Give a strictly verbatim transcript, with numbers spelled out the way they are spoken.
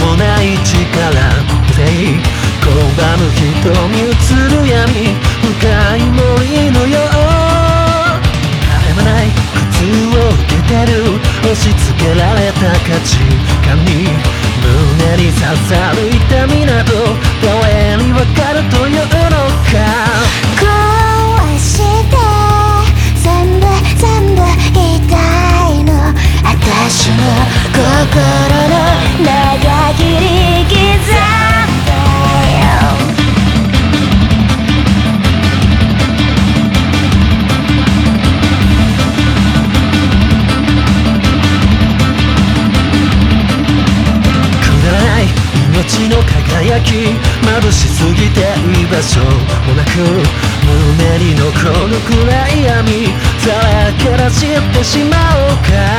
もない力で拒む瞳映る闇深い森のよう晴れ間ない苦痛を受けてる押し付けられた価値観に胸に刺さる痛みなど誰にわかるというのか壊して全部全部痛いの私の心の長切り刻んでよ命の輝き眩しすぎて居場所もなく胸に残る暗い闇さらけ出してしまおうか